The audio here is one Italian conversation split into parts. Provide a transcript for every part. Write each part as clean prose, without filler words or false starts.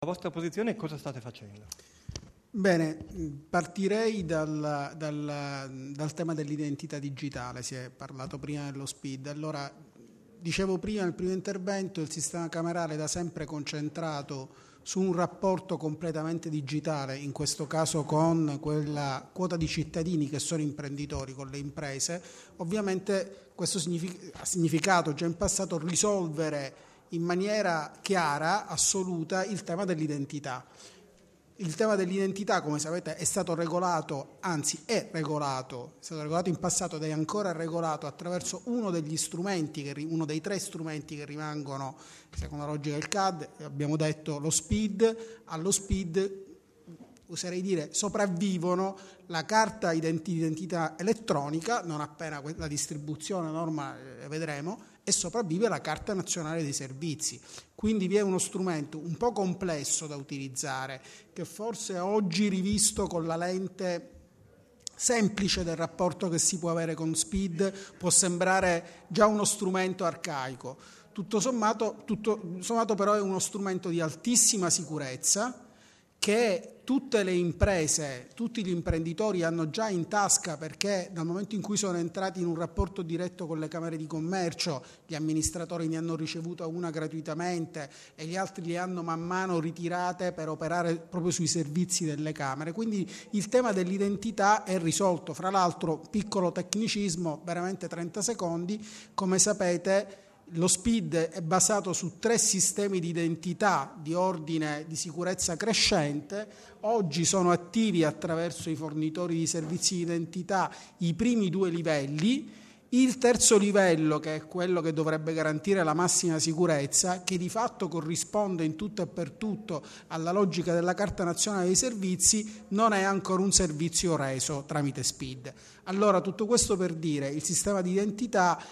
La vostra posizione, cosa state facendo? Bene, partirei dal tema dell'identità digitale. Si è parlato prima dello SPID. Allora, dicevo prima nel primo intervento, il sistema camerale da sempre concentrato su un rapporto completamente digitale, in questo caso con quella quota di cittadini che sono imprenditori, con le imprese. Ovviamente questo ha significato già in passato risolvere in maniera chiara, assoluta, il tema dell'identità. Il tema dell'identità, come sapete, è stato regolato, anzi è stato regolato in passato ed è ancora regolato attraverso uno dei tre strumenti che rimangono, secondo la logica del CAD, abbiamo detto lo SPID. Allo SPID, oserei dire, sopravvivono la carta d'identità elettronica, non appena la distribuzione norma vedremo, e sopravvive la Carta Nazionale dei Servizi. Quindi vi è uno strumento un po' complesso da utilizzare, che forse oggi, rivisto con la lente semplice del rapporto che si può avere con SPID, può sembrare già uno strumento arcaico. Tutto sommato però è uno strumento di altissima sicurezza, che tutte le imprese, tutti gli imprenditori hanno già in tasca, perché dal momento in cui sono entrati in un rapporto diretto con le camere di commercio, gli amministratori ne hanno ricevuta una gratuitamente e gli altri le hanno man mano ritirate per operare proprio sui servizi delle camere. Quindi il tema dell'identità è risolto. Fra l'altro, piccolo tecnicismo, veramente 30 secondi, come sapete lo SPID è basato su 3 sistemi di identità di ordine di sicurezza crescente. Oggi sono attivi attraverso i fornitori di servizi di identità i primi 2 livelli. Il terzo livello, che è quello che dovrebbe garantire la massima sicurezza, che di fatto corrisponde in tutto e per tutto alla logica della Carta Nazionale dei Servizi, non è ancora un servizio reso tramite SPID. Allora, tutto questo per dire, il sistema di identità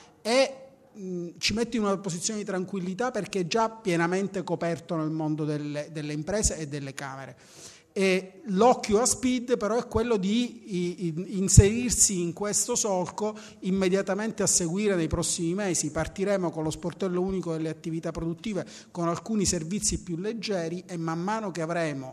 ci mette in una posizione di tranquillità, perché è già pienamente coperto nel mondo delle imprese e delle camere. E l'occhio a SPID però è quello di inserirsi in questo solco immediatamente a seguire nei prossimi mesi. Partiremo con lo sportello unico delle attività produttive, con alcuni servizi più leggeri, e man mano che avremo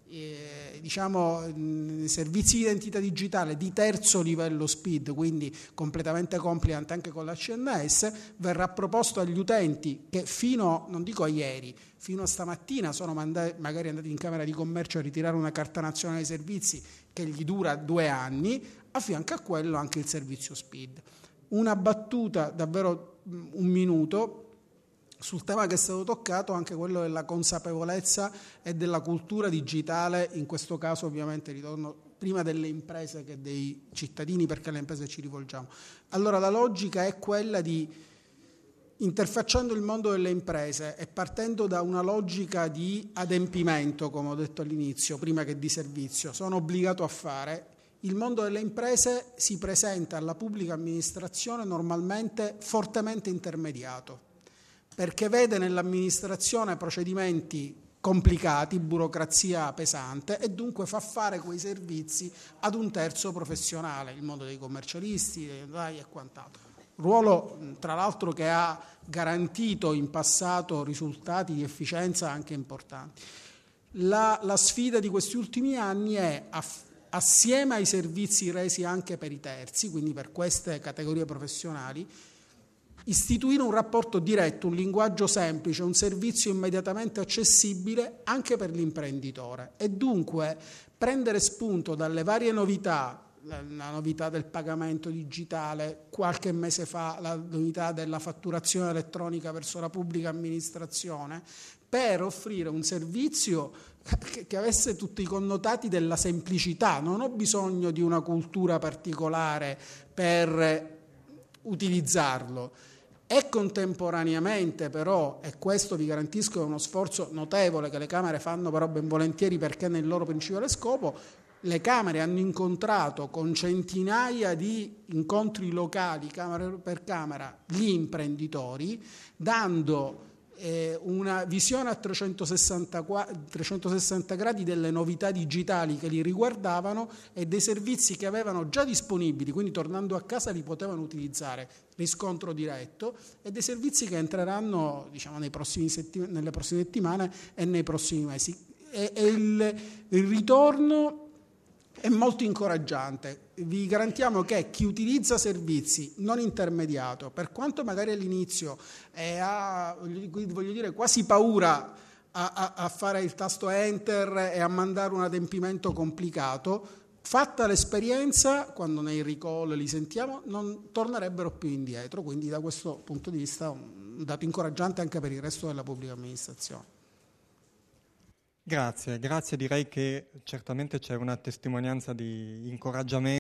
servizi di identità digitale di terzo livello SPID, quindi completamente compliant anche con la CNS, verrà proposto agli utenti che non dico a ieri, fino a stamattina sono magari andati in Camera di Commercio a ritirare una Carta Nazionale dei Servizi che gli dura 2 anni, a fianco a quello anche il servizio SPID. Una battuta, davvero un minuto, sul tema che è stato toccato, anche quello della consapevolezza e della cultura digitale, in questo caso ovviamente ritorno prima delle imprese che dei cittadini, perché alle imprese ci rivolgiamo. Allora la logica è quella di, interfacciando il mondo delle imprese e partendo da una logica di adempimento, come ho detto all'inizio, prima che di servizio, sono obbligato a fare. Il mondo delle imprese si presenta alla pubblica amministrazione normalmente fortemente intermediato, perché vede nell'amministrazione procedimenti complicati, burocrazia pesante, e dunque fa fare quei servizi ad un terzo professionale, il mondo dei commercialisti, dei notai e quant'altro. Ruolo, tra l'altro, che ha garantito in passato risultati di efficienza anche importanti. La sfida di questi ultimi anni è, assieme ai servizi resi anche per i terzi, quindi per queste categorie professionali, istituire un rapporto diretto, un linguaggio semplice, un servizio immediatamente accessibile anche per l'imprenditore, e dunque prendere spunto dalle varie novità, la novità del pagamento digitale, qualche mese fa la novità della fatturazione elettronica verso la pubblica amministrazione, per offrire un servizio che avesse tutti i connotati della semplicità. Non ho bisogno di una cultura particolare per utilizzarlo. E contemporaneamente però, e questo vi garantisco è uno sforzo notevole che le Camere fanno però ben volentieri, perché è nel loro principale scopo, le Camere hanno incontrato con centinaia di incontri locali, Camera per Camera, gli imprenditori, dando una visione a 360 gradi delle novità digitali che li riguardavano e dei servizi che avevano già disponibili, quindi tornando a casa li potevano utilizzare, riscontro diretto, e dei servizi che entreranno, diciamo, nelle prossime settimane e nei prossimi mesi. Il ritorno è molto incoraggiante. Vi garantiamo che chi utilizza servizi non intermediato, per quanto magari all'inizio ha, voglio dire, quasi paura a fare il tasto enter e a mandare un adempimento complicato, fatta l'esperienza, quando nei recall li sentiamo, non tornerebbero più indietro. Quindi da questo punto di vista un dato incoraggiante anche per il resto della pubblica amministrazione. Grazie, direi che certamente c'è una testimonianza di incoraggiamento